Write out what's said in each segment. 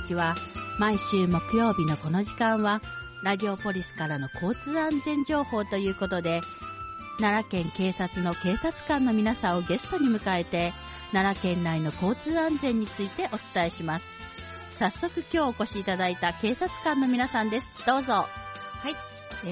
ちは。毎週木曜日のこの時間はラジオポリスからの交通安全情報ということで、奈良県警察の警察官の皆さんをゲストに迎えて、奈良県内の交通安全についてお伝えします。早速今日お越しいただいた警察官の皆さんです。どうぞ。 はい、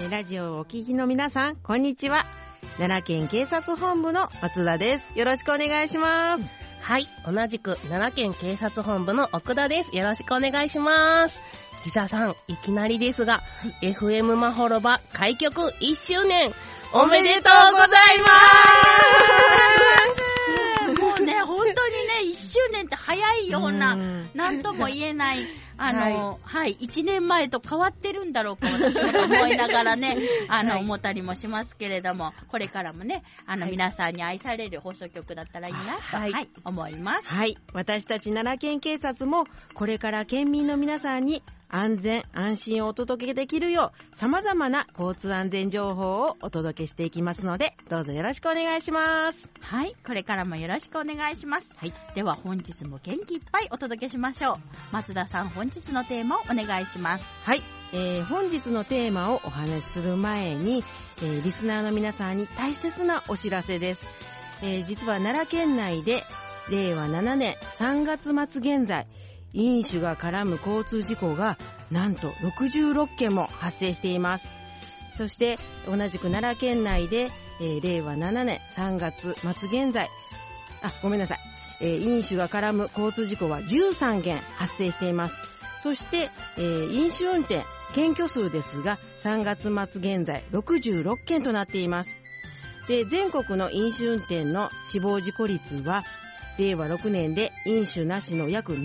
ラジオをお聞きの皆さん、こんにちは。奈良県警察本部の松田です。よろしくお願いします。 はい、同じく奈良県警察本部の奥田です。よろしくお願いします。ギサさん、いきなりですが、FM まほろば開局1周年おめでとうございます。 もうね、本当にね、1周年って早いような、なんとも言えない、1年前と変わってるんだろうか、私も思いながらね、思ったりもしますけれども、これからもね、皆さんに愛される放送局だったらいいなと、思います。 はい、私たち奈良県警察も、これから県民の皆さんに安全安心をお届けできるよう、様々な交通安全情報をお届けしていきますので、どうぞよろしくお願いします。 はい、これからもよろしくお願いします。はい、では本日も元気いっぱいお届けしましょう。松田さん、本日のテーマをお願いします。 はい、本日のテーマをお話しする前に、リスナーの皆さんに大切なお知らせです。実は奈良県内で令和7年3月末現在、飲酒が絡む交通事故がなんと66件も発生しています。そして同じく奈良県内で、令和7年3月末現在、飲酒が絡む交通事故は13件発生しています。そして、飲酒運転検挙数ですが3月末現在66件となっています。で、全国の飲酒運転の死亡事故率は令和6年で飲酒なしの約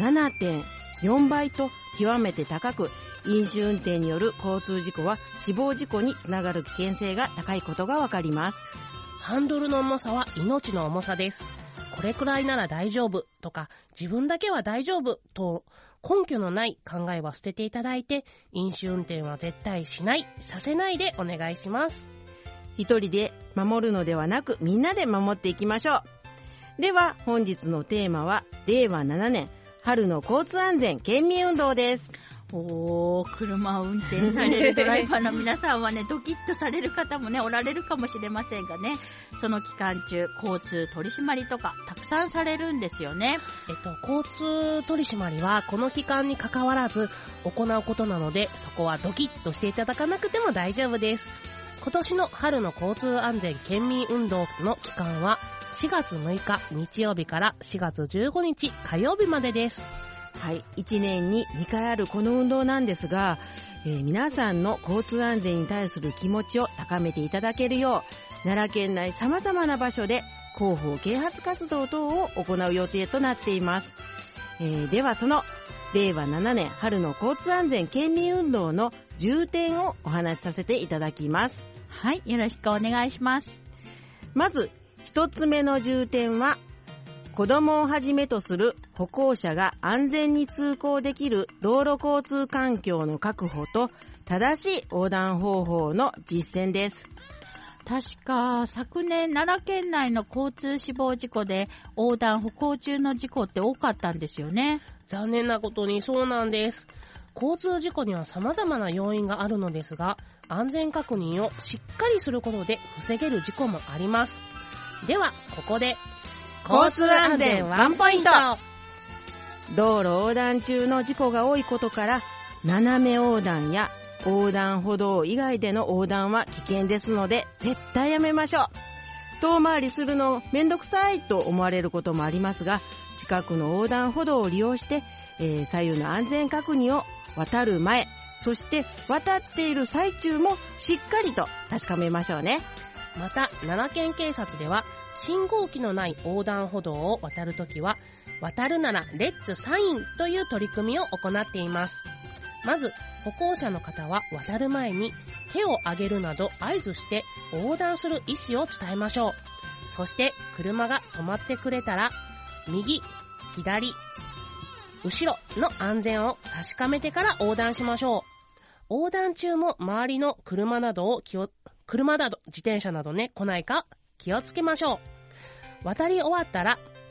7.4 倍と極めて高く、飲酒運転による交通事故は死亡事故につながる危険性が高いことがわかります。 ハンドルの重さは命の重さです。これくらいなら大丈夫とか、自分だけは大丈夫と根拠のない考えは捨てていただいて、飲酒運転は絶対しない、させないでお願いします。 一人で守るのではなく、みんなで守っていきましょう。では本日のテーマは令和7年春の交通安全県民運動です。 車を運転されるドライバーの皆さんはね、ドキッとされる方もね、おられるかもしれませんがね、その期間中、交通取り締まりとかたくさんされるんですよね。 交通取り締まりはこの期間に関わらず行うことなので、そこはドキッとしていただかなくても大丈夫です。今年の春の交通安全県民運動の期間は4月6日日曜日から4月15日火曜日までです。 はい、1年に2回あるこの運動なんですが、皆さんの交通安全に対する気持ちを高めていただけるよう、奈良県内様々な場所で広報啓発活動等を行う予定となっています。ではその令和7年春の交通安全県民運動の重点をお話しさせていただきます。 はい、よろしくお願いします。 まず一つ目の重点は、子供をはじめとする歩行者が安全に通行できる道路交通環境の確保と正しい横断方法の実践です。 確か昨年奈良県内の交通死亡事故で横断歩行中の事故って多かったんですよね。 残念なことにそうなんです。交通事故には様々な要因があるのですが、安全確認をしっかりすることで防げる事故もあります。ではここで交通安全ワンポイント。道路横断中の事故が多いことから、斜め横断や横断歩道以外での横断は危険ですので絶対やめましょう。遠回りするのめんどくさいと思われることもありますが、近くの横断歩道を利用して、左右の安全確認を渡る前、そして渡っている最中もしっかりと確かめましょうね。 また奈良県警察では、信号機のない横断歩道を渡るときは、渡るならレッツサインという取り組みを行っています。まず歩行者の方は渡る前に手を上げるなど合図して横断する意思を伝えましょう。そして車が止まってくれたら、右、左、後ろの安全を確かめてから横断しましょう。横断中も周りの車など自転車などね、来ないか気をつけましょう。渡り終わったら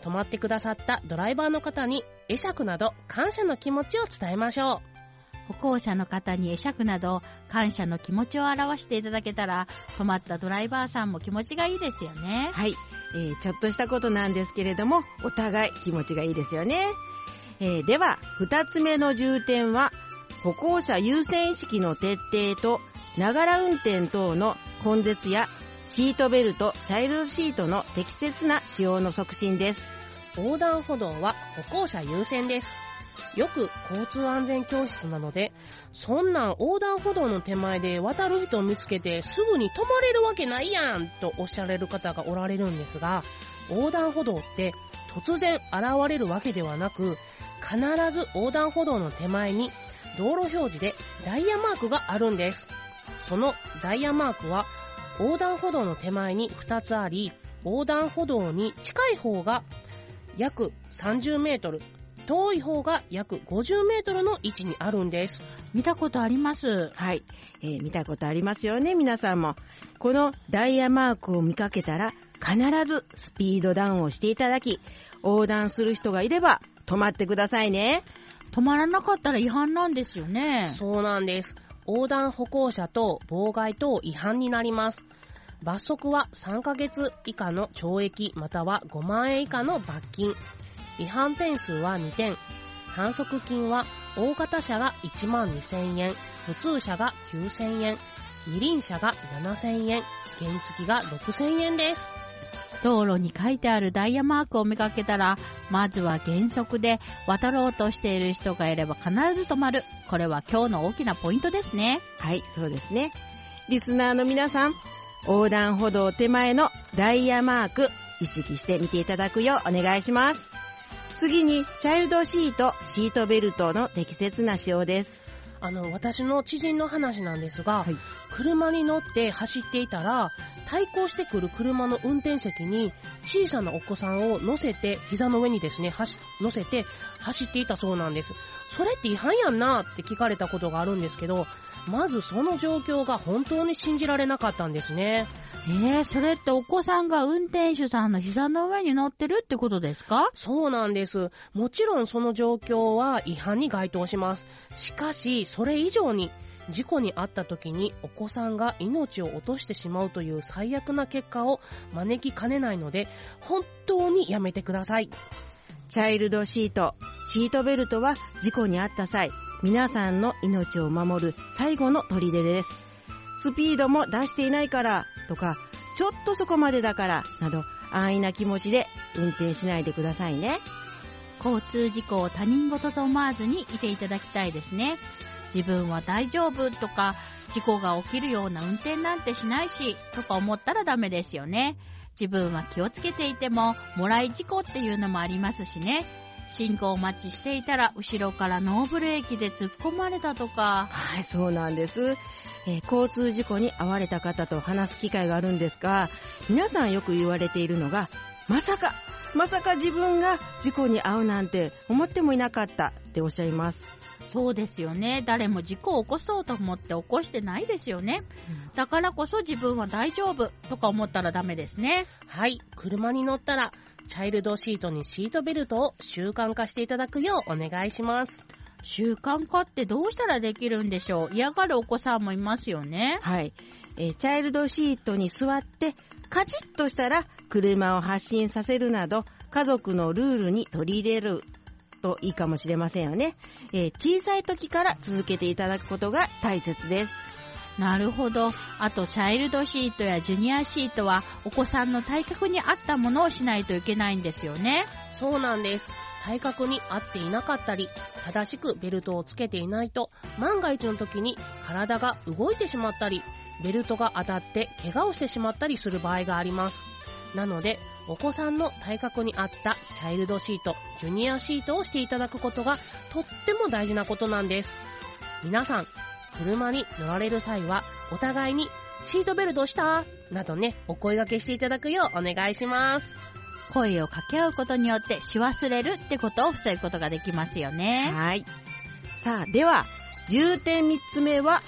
止まってくださったドライバーの方に会釈など感謝の気持ちを伝えましょ歩行者の方に会釈など感謝の気持ちを表していただけたら、止まったドライバーさんも気持ちがいいですよね。 はい、ちょっとしたことなんですけれども、お互い気持ちがいいですよね。では2つ目の重点は、歩行者優先意識の徹底とながら運転等の根絶やシートベルト、チャイルドシートの適切な使用の促進です。 う。横断歩道は歩行者優先です。よく交通安全教室などで、そんなん横断歩道の手前で渡る人を見つけてすぐに止まれるわけないやんとおっしゃられる方がおられるんですが、横断歩道って突然現れるわけではなく、必ず横断歩道の手前に道路表示でダイヤマークがあるんです。そのダイヤマークは横断歩道の手前に2つあり、横断歩道に近い方が約30メートル、遠い方が約50メートルの位置にあるんです。 見たことあります。 はい、見たことありますよね、皆さんも。このダイヤマークを見かけたら必ずスピードダウンをしていただき、横断する人がいれば止まってくださいね。 止まらなかったら違反なんですよね。 そうなんです。横断歩行者等妨害等違反になります。罰則は3ヶ月以下の懲役または5万円以下の罰金。違反点数は2点。反則金は大型車が1万2000円、普通車が9000円、二輪車が7000円、原付が6000円です。 道路に書いてあるダイヤマークを見かけたら、まずは原則で渡ろうとしている人がいれば必ず止まる。これは今日の大きなポイントですね。 はい、そうですね。リスナーの皆さん、横断歩道手前のダイヤマーク意識して見ていただくようお願いします。次にチャイルドシートベルトの適切な使用です。 私の知人の話なんですが、 はい、 車に乗って走っていたら、対向してくる車の運転席に小さなお子さんを乗せて、膝の上にですね、乗せて走っていたそうなんです。それって違反やんなって聞かれたことがあるんですけど、まずその状況が本当に信じられなかったんですね。 それってお子さんが運転手さんの膝の上に乗ってるってことですか？ そうなんです。もちろんその状況は違反に該当します。しかし、それ以上に事故に遭った時にお子さんが命を落としてしまうという最悪な結果を招きかねないので、本当にやめてください。 チャイルドシートベルトは事故に遭った際、皆さんの命を守る最後の砦です。スピードも出していないからとか、ちょっとそこまでだからなど、安易な気持ちで運転しないでくださいね。 交通事故を他人事と思わずにいていただきたいですね。自分は大丈夫とか、事故が起きるような運転なんてしないしとか思ったらダメですよね。自分は気をつけていてももらい事故っていうのもありますしね。信号待ちしていたら後ろからノーブレーキで突っ込まれたとか。 はい、そうなんです。交通事故に遭われた方と話す機会があるんですが、皆さんよく言われているのが、まさか自分が事故に遭うなんて思ってもいなかったっておっしゃいます。 そうですよね。誰も事故を起こそうと思って起こしてないですよね。だからこそ自分は大丈夫とか思ったらダメですね。 はい、車に乗ったらチャイルドシートにシートベルトを習慣化していただくようお願いします。 習慣化ってどうしたらできるんでしょう？嫌がるお子さんもいますよね。 はい、チャイルドシートに座ってカチッとしたら車を発進させるなど、家族のルールに取り入れるといいかもしれませんよね。小さい時から続けていただくことが大切です。 なるほど。あとチャイルドシートやジュニアシートはお子さんの体格に合ったものをしないといけないんですよね。 そうなんです。体格に合っていなかったり、正しくベルトをつけていないと、万が一の時に体が動いてしまったり、ベルトが当たって怪我をしてしまったりする場合があります。なので、お子さんの体格に合ったチャイルドシート、ジュニアシートをしていただくことがとっても大事なことなんです。皆さん、車に乗られる際は、お互いにシートベルトしたなどね、お声掛けしていただくようお願いします。 声を掛け合うことによってし忘れるってことを防ぐことができますよね。 はい。さあ、では重点3つ目は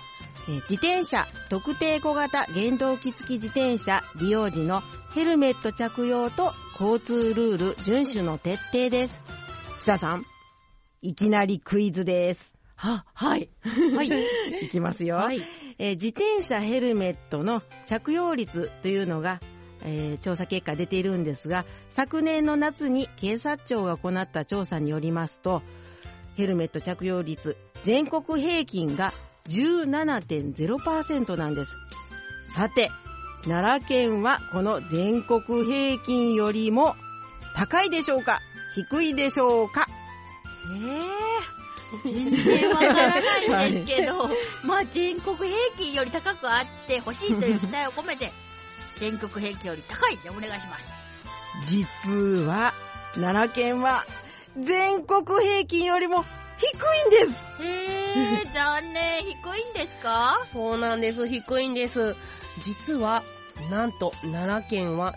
自転車、特定小型原動機付き自転車利用時のヘルメット着用と交通ルール遵守の徹底です。須田さん、いきなりクイズです。 はい。はい。 いきますよ。 はい。 自転車ヘルメットの着用率というのが、調査結果出ているんですが、昨年の夏に警察庁が行った調査によりますと、ヘルメット着用率全国平均が 17.0% なんです。さて、奈良県はこの全国平均よりも高いでしょうか、低いでしょうか。 全然わからないんですけど、まあ全国平均より高くあってほしいという期待を込めて、全国平均より高いでお願いします。 実は奈良県は全国平均よりも低いんです。 残念。低いんですか？ そうなんです。低いんです。実はなんと奈良県は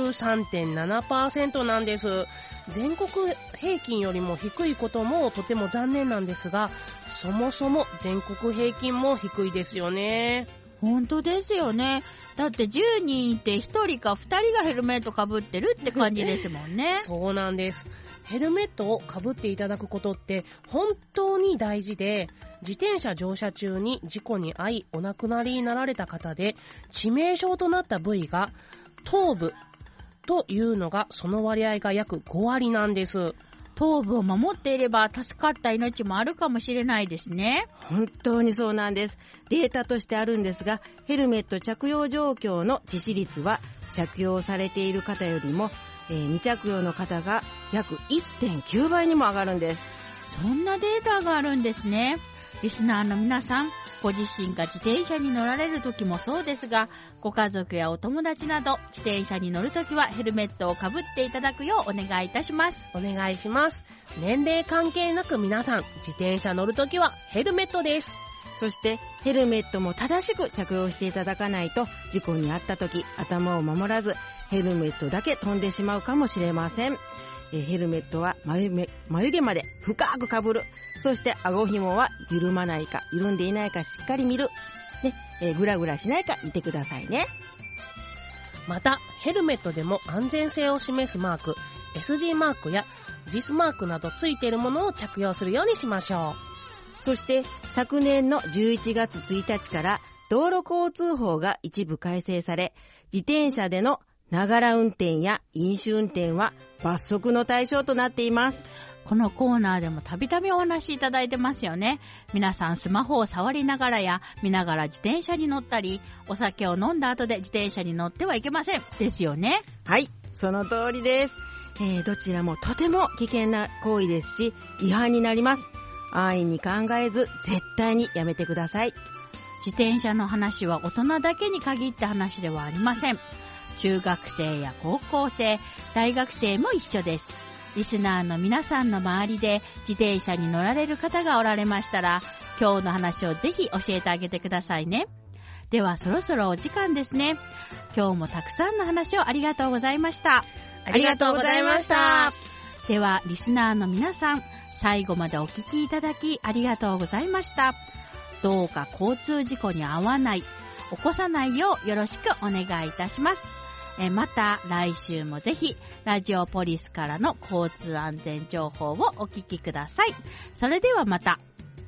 13.7% なんです。全国平均よりも低いこともとても残念なんですが、そもそも全国平均も低いですよね。 本当ですよね。だって10人いて1人か2人がヘルメットかぶってるって感じですもんね。 そうなんです。ヘルメットをかぶっていただくことって本当に大事で、自転車乗車中に事故に遭いお亡くなりになられた方で、致命傷となった部位が頭部というのが、その割合が約5割なんです。 頭部を守っていれば助かった命もあるかもしれないですね。 本当にそうなんです。データとしてあるんですが、ヘルメット着用状況の致死率は着用されている方よりも、未着用の方が約 1.9 倍にも上がるんです。 そんなデータがあるんですね。リスナーの皆さん、ご自身が自転車に乗られる時もそうですが、ご家族やお友達など自転車に乗るときはヘルメットをかぶっていただくようお願いいたします。 お願いします。年齢関係なく皆さん、自転車乗るときはヘルメットです。 そしてヘルメットも正しく着用していただかないと、事故に遭ったとき頭を守らずヘルメットだけ飛んでしまうかもしれません。ヘルメットは眉毛まで深くかぶる。そして顎紐は緩まないか緩んでいないかしっかり見る、グラグラしないか見てくださいね。 またヘルメットでも安全性を示すマーク SG マークや JIS マークなどついているものを着用するようにしましょう。そして昨年の11月1日から道路交通法が一部改正され、自転車でのながら運転や飲酒運転は罰則の対象となっています。 このコーナーでもたびたびお話しいただいてますよね。皆さんスマホを触りながらや見ながら自転車に乗ったり、お酒を飲んだ後で自転車に乗ってはいけませんですよね。 はい、その通りです。どちらもとても危険な行為ですし、違反になります。安易に考えず絶対にやめてください。 自転車の話は大人だけに限った話ではありません。中学生や高校生、大学生も一緒です。リスナーの皆さんの周りで自転車に乗られる方がおられましたら、今日の話をぜひ教えてあげてくださいね。ではそろそろお時間ですね。今日もたくさんの話をありがとうございました。 ありがとうございました。 ではリスナーの皆さん、最後までお聞きいただきありがとうございました。どうか交通事故に遭わない、起こさないようよろしくお願いいたします。また来週もぜひラジオポリスからの交通安全情報をお聞きください。それではまた。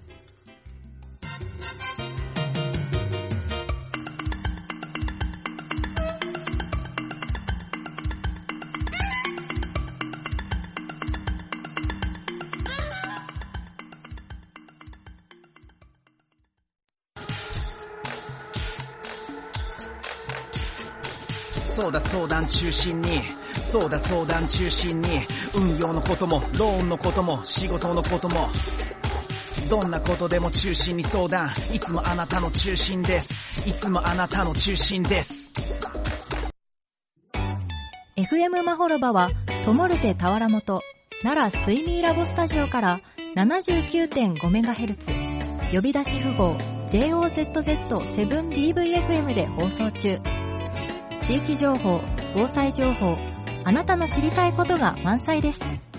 そうだ相談中心に、そうだ相談中心に、運用のこともローンのことも仕事のことも、どんなことでも中心に相談。いつもあなたの中心です。いつもあなたの中心です。 FM まほろばはトモルテ田原本奈良睡眠ラボスタジオから 79.5MHz 呼び出し符号 JOZZ7DVFM で放送中。地域情報、防災情報、あなたの知りたいことが満載です。